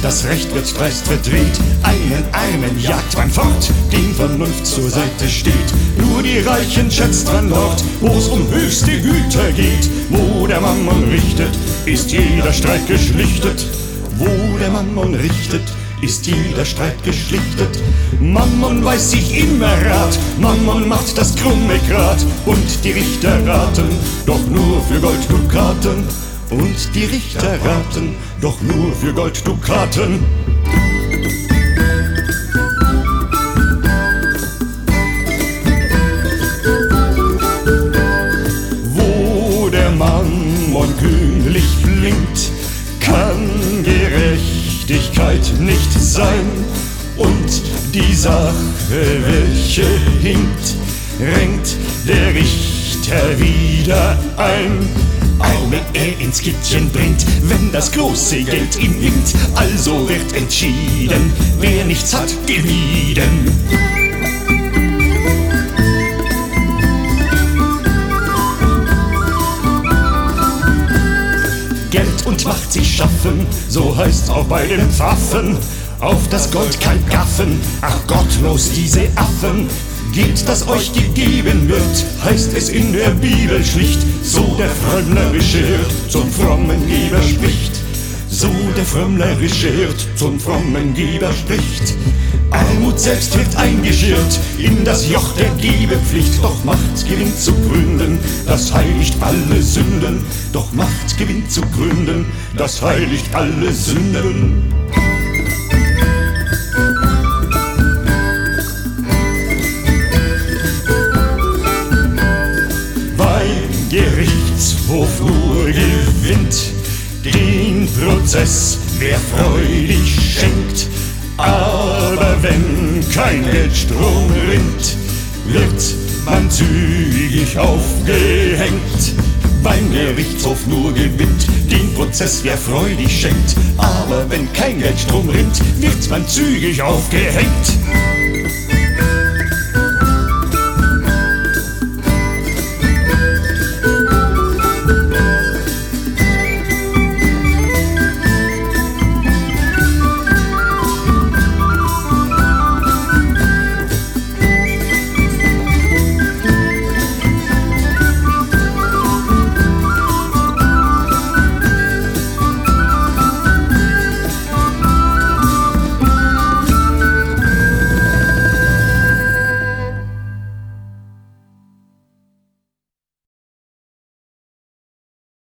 das Recht wird dreist verdreht. Einen Armen jagt man fort, dem Vernunft zur Seite steht. Nur die Reichen schätzt man dort, wo's um höchste Güter geht. Wo der Mammon richtet, ist jeder Streit geschlichtet. Wo der Mammon richtet, ist jeder Streit geschlichtet. Mammon weiß sich immer Rat, Mammon macht das krumme Grat. Und die Richter raten, doch nur für Golddukaten. Und die Richter raten, doch nur für Golddukaten. Wo der Mammon kühnlich blinkt, kann Gerechtigkeit nicht sein. Und die Sache, welche hinkt, renkt der Richter wieder ein. Arme er ins Kittchen bringt, wenn das große Geld ihm hinkt. Also wird entschieden, wer nichts hat, gemieden. Geld und Macht sich schaffen, so heißt's auch bei den Pfaffen. Auf das Gold kein Gaffen, ach gottlos diese Affen. Gebt, das euch gegeben wird, heißt es in der Bibel schlicht. So der frömmlerische Hirt zum frommen Geber spricht. So der frömmlerische Hirt zum frommen Geber spricht. Armut selbst wird eingeschirrt in das Joch der Gebepflicht. Doch Macht gewinnt zu gründen, das heiligt alle Sünden. Doch Macht gewinnt zu gründen, das heiligt alle Sünden. Gerichtshof nur gewinnt den Prozess, wer freudig schenkt. Aber wenn kein Geldstrom rinnt, wird man zügig aufgehängt. Beim Gerichtshof nur gewinnt den Prozess, wer freudig schenkt. Aber wenn kein Geldstrom rinnt, wird man zügig aufgehängt.